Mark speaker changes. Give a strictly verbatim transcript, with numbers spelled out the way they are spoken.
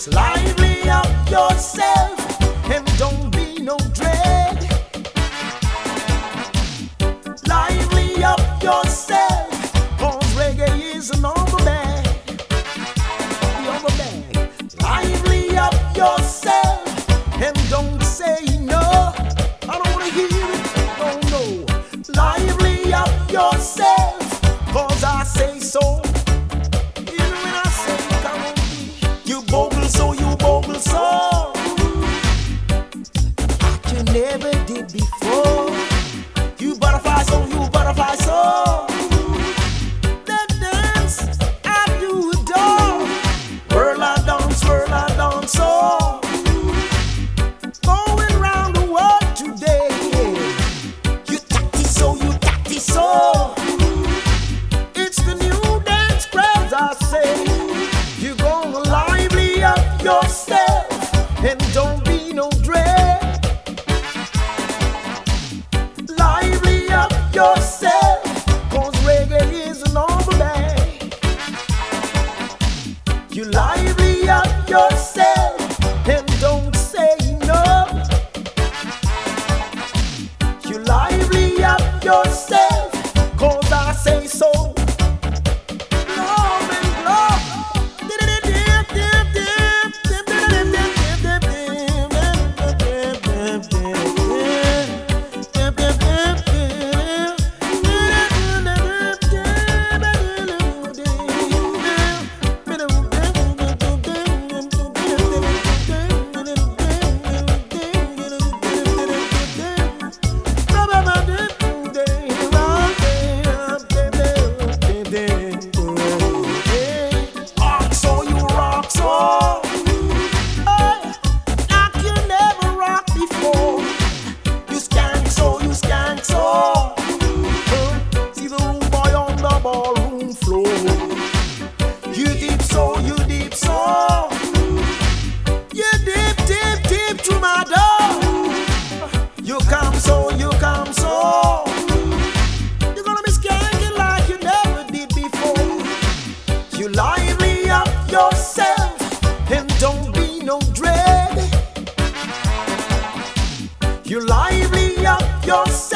Speaker 1: Just lively up yourself and don't be no dread. Lively up yourself, cause reggae is an overbag. The overbag. Lively up yourself and don't say no. I don't wanna hear it, oh no. Lively up yourself, cause I say so. Even when I say come on, you bogle so, you bogle so, like you never did before. You butterfly so, you butterfly so. That dance I do adore. Whirl I dance, whirl I dance so. Going round the world today. You tatty so, you tatty so. It's the new dance craze, I say. You gonna lively up yourself and don't be no dread. Lively up yourself, cause reggae is an overbag. You lively up yourself and don't say no. You lively up yourself, cause I say so. Love and love. Rock so, you rock so. Hey, like you never rocked before. You skank so, you skank so. Huh? See the room boy on the ballroom floor. You deep so, you deep so. You deep, deep, deep to my door. You come so, you come so. You're gonna be skanking like you never did before. You lively up yourself and don't be no dread. You lively up yourself.